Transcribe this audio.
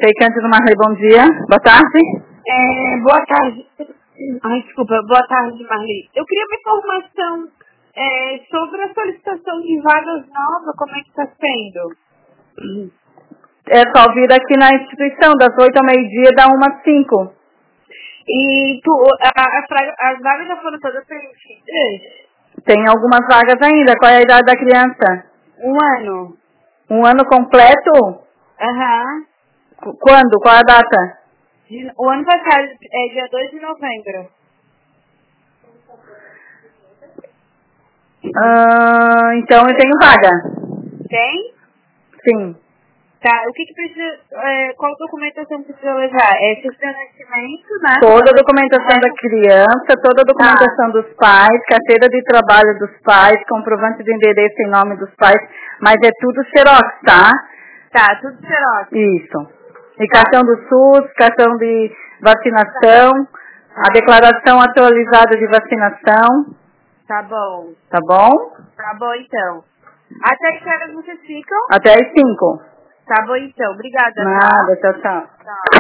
Sei Cândido Marley, bom dia. Boa tarde. Boa tarde. Ai, desculpa. Boa tarde, Marli. Eu queria uma informação sobre a solicitação de vagas novas, como é que está sendo? É só vir aqui na instituição, das 8 ao meio-dia, da 1 às 5. E as vagas já foram todas preenchidas? Tem algumas vagas ainda. Qual é a idade da criança? 1 ano. 1 ano completo? Aham. Quando? Qual é a data? O ano passado, dia 2 de novembro. Então eu tenho vaga. Tem? Sim. Tá, o que precisa, qual documentação precisa levar? Certidão de nascimento, né? Toda a documentação da criança, toda a documentação dos pais, carteira de trabalho dos pais, comprovante de endereço em nome dos pais, mas é tudo xerox, tá? Tá, tudo xerox. Isso. E cartão do SUS, cartão de vacinação, a declaração atualizada de vacinação. Tá bom. Tá bom? Tá bom, então. Até que horas vocês ficam? Até as 5. Tá bom, então. Obrigada. Nada, tchau, tchau. Tchau.